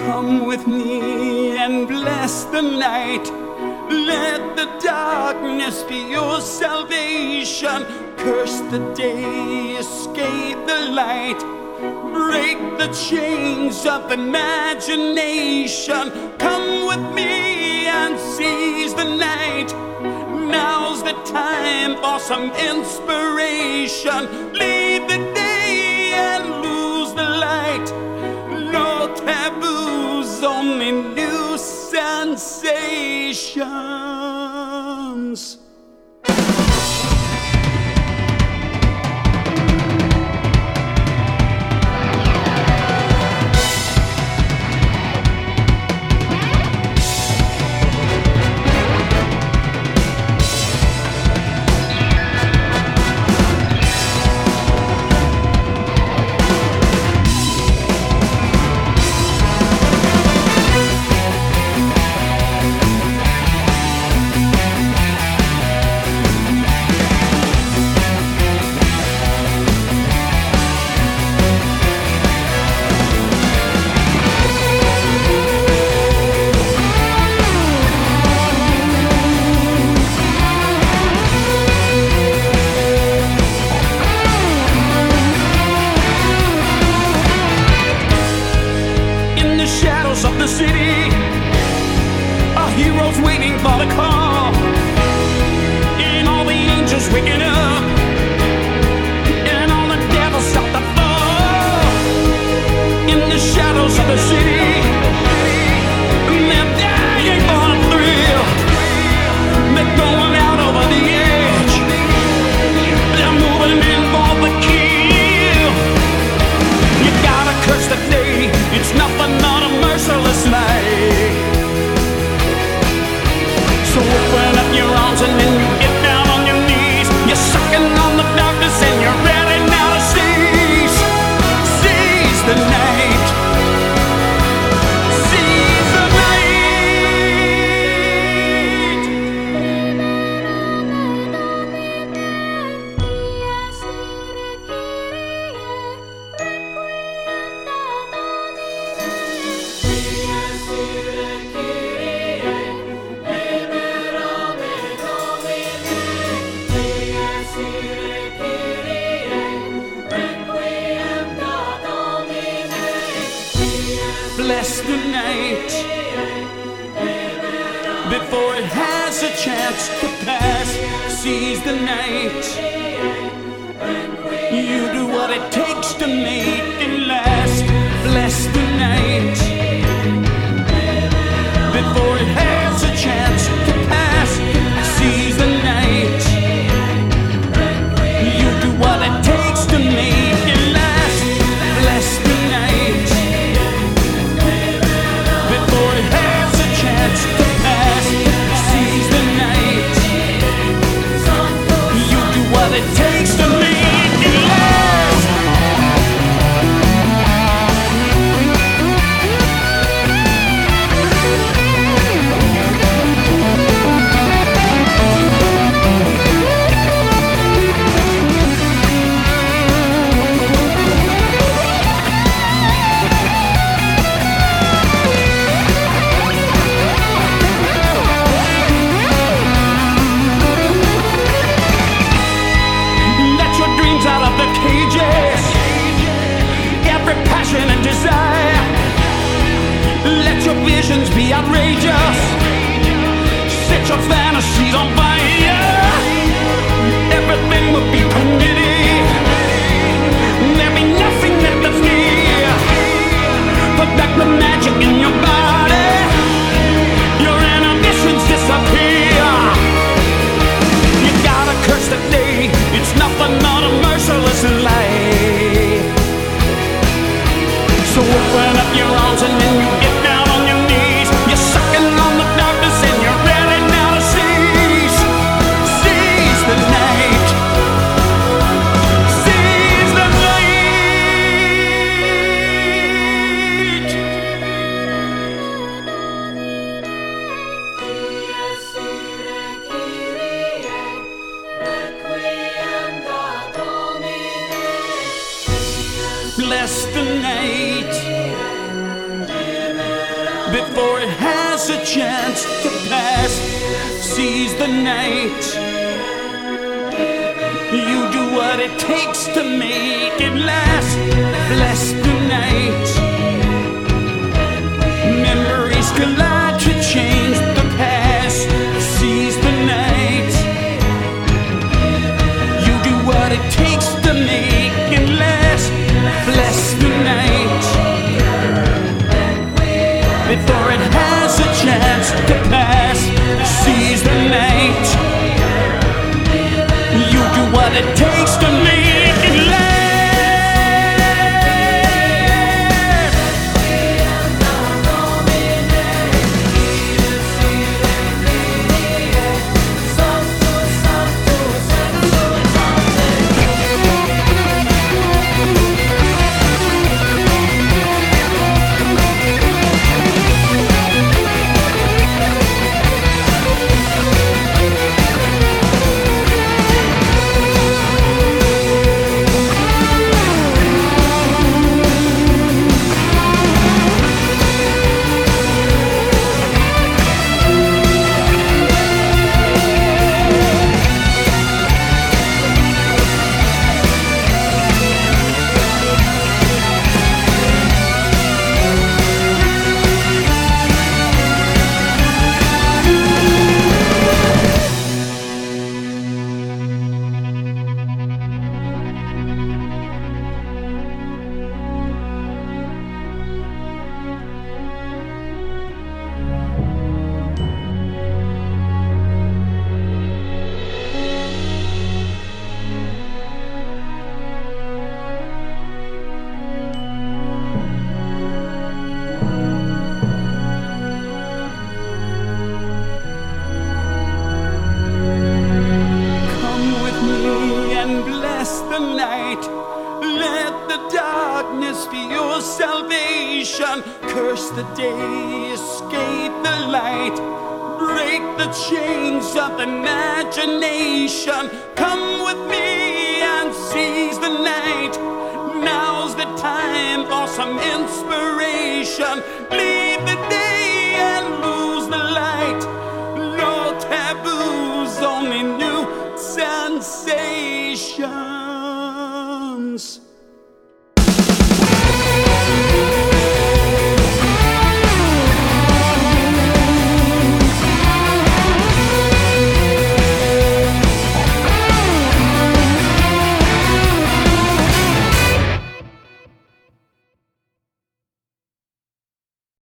Come with me and bless the night. Let the darkness be your salvation. Curse the day, escape the light. Break the chains of imagination. Come with me and seize the night. Now's the time for some inspiration. Leave the day and lose the light. No taboos, only new sensations. Of the city, our heroes waiting for the call, and all the angels waking up, and all the devils start to fall. In the shadows of the city, they're dying for a thrill. They're going out over the edge. They're moving in for the kill. You gotta curse the day. It's nothing but a merciless night. So open up your arms and then you get down on your knees. You're sucking on the darkness and you're ready now to seize. Seize the night. Seize the night. Bless the night before it has a chance to pass. Seize the night. You do what it takes to make it last. Bless the night before it has a chance to pass. Seize the night. You do what it takes to make it last. Bless the night before it has a chance to pass. Seize the night. You do what it takes to make it last. Every passion and desire, let your visions be outrageous. Set your fantasies on fire. Everything will be permitted. There'll be nothing left to fear. Put back the magic in your body. Your inhibitions disappear. You gotta curse the day. It's nothing but a merciless life. So open up your arms and then you get down on your knees. You're sucking on the darkness and you're ready now to seize. Seize the night. Seize the night. Bless the night. has a chance to pass, seize the night. You do what it takes to make it last. Bless the night. Memories collide to change the past. Seize the night. You do what it takes to make it last. Bless the night. Before it has a chance to pass, seize the night. You do what it takes to make it last. The night, let the darkness be your salvation. Curse the day, escape the light, break the chains of imagination. Come with me and seize the night. Now's the time for some inspiration. Leave the day and lose the light. No taboos, only new sensations.